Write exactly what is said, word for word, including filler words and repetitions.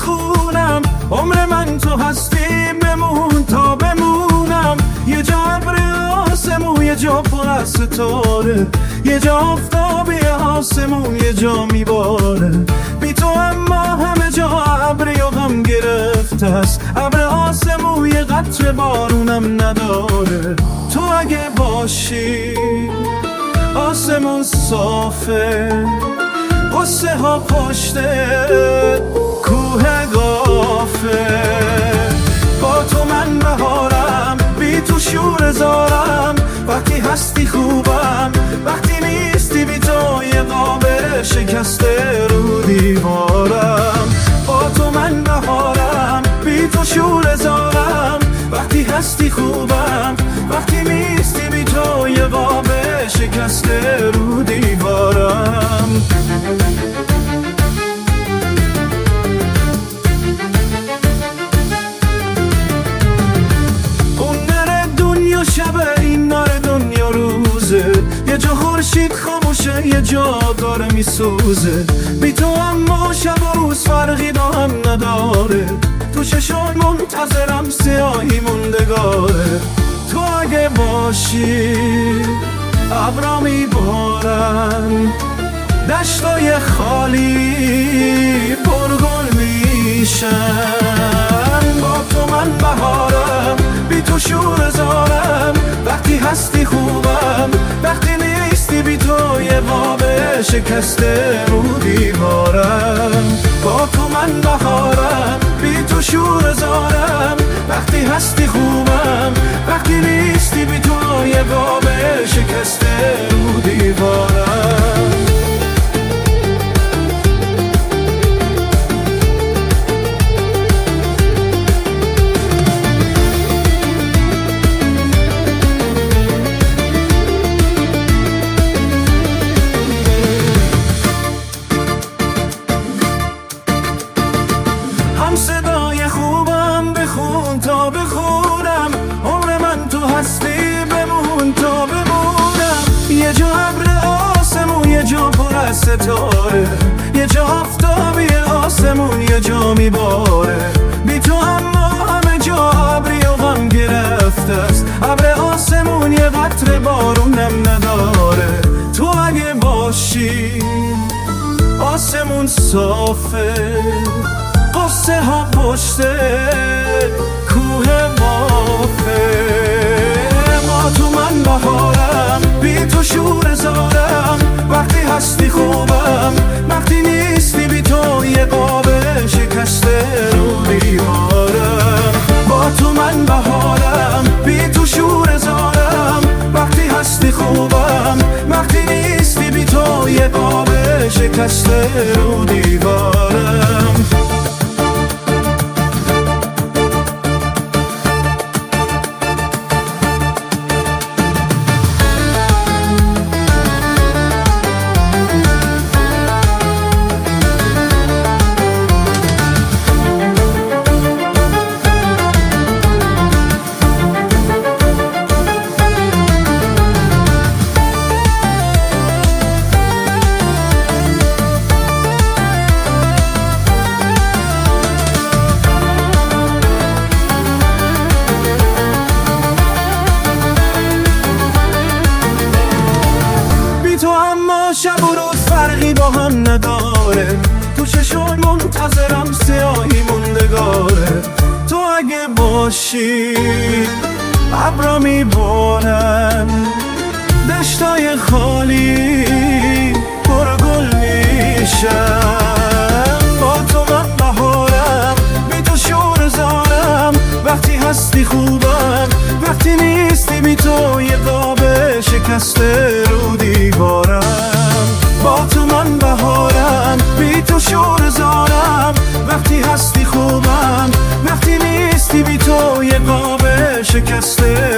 بخونم، عمر من تو هستی بمون تا بمونم. یه جا ابر آسمون، یه جا پر از ستاره، یه جا آفتابی آسمون، یه جا میباره. بی تو اما همه جا ابری و غم گرفته است. ابر آسمون یه قطره بارونم نداره. تو اگه باشی آسمون صافه، قصه ها پشته کوه گافه. با تو من بهارم، بی تو شور زارم. وقتی هستی خوبم، وقتی نیستی بی تو یه قابل شکسته رو دیوارم. با تو من بهارم، بی تو شور زارم. وقتی هستی خوبم، وقتی نیستی بی تو یه قابل شکسته رو دیوارم. شبه این نار دنیا روزه، یه جا خورشید خاموشه، یه جا داره میسوزه. بی تو اما شب و روز فرقی با هم نداره. تو چشم منتظرم سیاهی موندگاره. تو اگه باشی ابرا میبارن، دشتای خالی پرگل میشن. با تو من بهارم، بی تو شور زارم. وقتی هستی خوبم، وقتی نیستی بی تو یه قاب شکسته رو دیوارم. با تو من بهارم، بی تو شور زارم. وقتی هستی خوبم، وقتی نیستی بی تو یه قاب شکسته رو دیوارم. صدای خوبم بخون تا بخونم، عمر من تو هستی بمون تا بمونم. یه جا ابر آسمون، یه جا پر از ستاره، یه جا آفتابی آسمون، یه جا میباره. بی تو اما همه جا ابری و غم گرفته است. ابر آسمون یه قطره بارونم نداره. تو اگه باشی آسمون صافه، قصه ها پشته کوه مافه. ما تو من بهارم، بی تو شور زارم. وقتی هستی خوبم، وقتی نیستی بی تو یه قاب شکسته رو دیوارم. با تو من بهارم، بی تو شور زارم. وقتی هستی خوبم، وقتی نیستی بی تو یه قاب شکسته رو دیوارم. شب و روز فرقی با هم نداره. تو چشم منتظرم سیاهی موندگاره. تو اگه باشی ابرا میبارن، دشتای خالی پرگل میشن. با تو من بهارم، بی تو شور زارم. وقتی هستی خوبم، وقتی نیستی بی تو یه قاب شکسته رو دیوارم. با تو من بهارم، بی تو شور زارم. وقتی هستی خوبم، وقتی نیستی بی تو یه قاب شکسته